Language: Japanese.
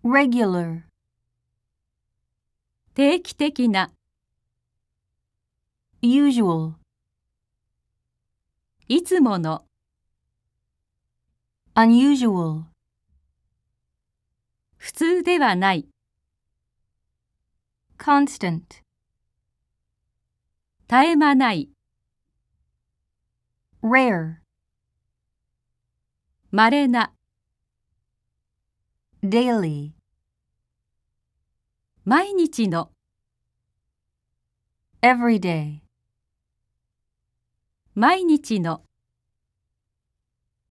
regular 定期的な usual いつもの unusual 普通ではない constant 絶え間ない rare 稀な daily 毎日の everyday 毎日の